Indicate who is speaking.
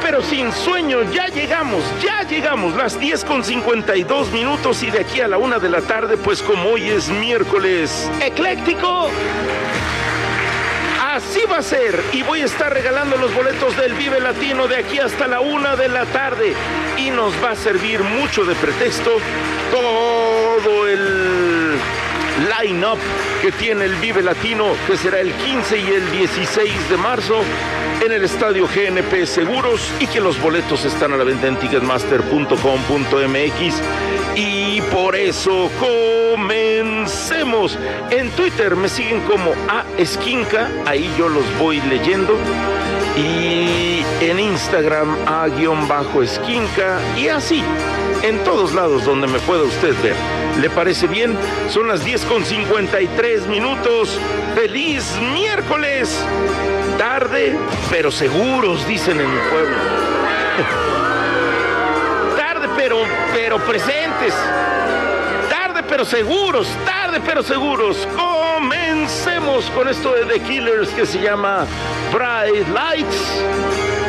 Speaker 1: pero sin sueño, ya llegamos, las 10:52 y de aquí a la 1 de la tarde, pues como hoy es miércoles ecléctico, así va a ser, y voy a estar regalando los boletos del Vive Latino de aquí hasta la 1 de la tarde, y nos va a servir mucho de pretexto todo el line-up que tiene el Vive Latino, que será el 15 y el 16 de marzo en el Estadio GNP Seguros, y que los boletos están a la venta en ticketmaster.com.mx. Y por eso comencemos. En Twitter me siguen como @esquinca, ahí yo los voy leyendo. Y en Instagram @esquinca, y así en todos lados donde me pueda usted ver. ¿Le parece bien? Son las 10:53. ¡Feliz miércoles! Tarde, pero seguros, dicen en mi pueblo. Tarde, pero presentes. Tarde, pero seguros. Comencemos con esto de The Killers que se llama Bright Lights.